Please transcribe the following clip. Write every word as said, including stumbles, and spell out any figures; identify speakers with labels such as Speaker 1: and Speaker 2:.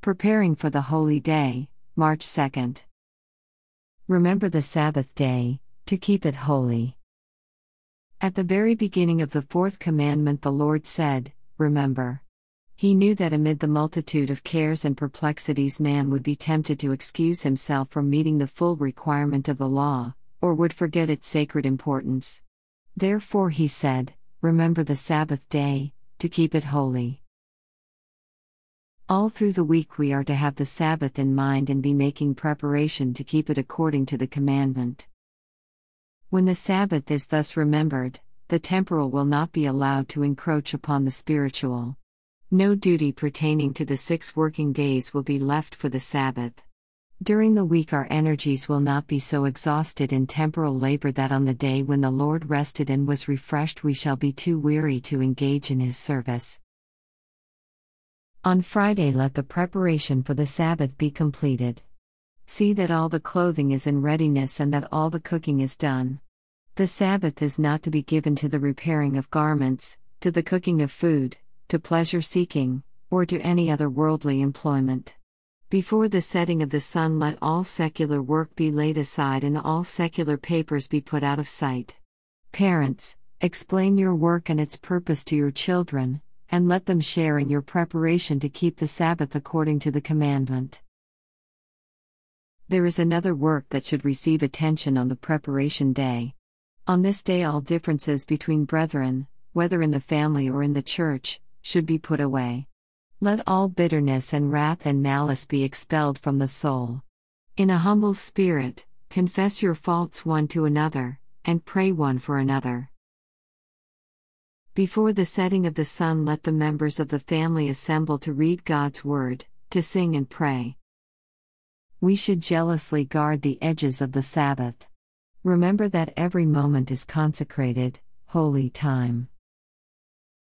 Speaker 1: Preparing for the Holy Day, March second. Remember the Sabbath day, to keep it holy. At the very beginning of the fourth commandment the Lord said, "Remember." He knew that amid the multitude of cares and perplexities man would be tempted to excuse himself from meeting the full requirement of the law, or would forget its sacred importance. Therefore he said, "Remember the Sabbath day, to keep it holy." All through the week we are to have the Sabbath in mind and be making preparation to keep it according to the commandment. When the Sabbath is thus remembered, the temporal will not be allowed to encroach upon the spiritual. No duty pertaining to the six working days will be left for the Sabbath. During the week our energies will not be so exhausted in temporal labor that on the day when the Lord rested and was refreshed we shall be too weary to engage in His service. On Friday let the preparation for the Sabbath be completed. See that all the clothing is in readiness and that all the cooking is done. The Sabbath is not to be given to the repairing of garments, to the cooking of food, to pleasure-seeking, or to any other worldly employment. Before the setting of the sun let all secular work be laid aside and all secular papers be put out of sight. Parents, explain your work and its purpose to your children, and let them share in your preparation to keep the Sabbath according to the commandment. There is another work that should receive attention on the preparation day. On this day all differences between brethren, whether in the family or in the church, should be put away. Let all bitterness and wrath and malice be expelled from the soul. In a humble spirit, confess your faults one to another, and pray one for another. Before the setting of the sun let the members of the family assemble to read God's word, to sing and pray. We should jealously guard the edges of the Sabbath. Remember that every moment is consecrated, holy time.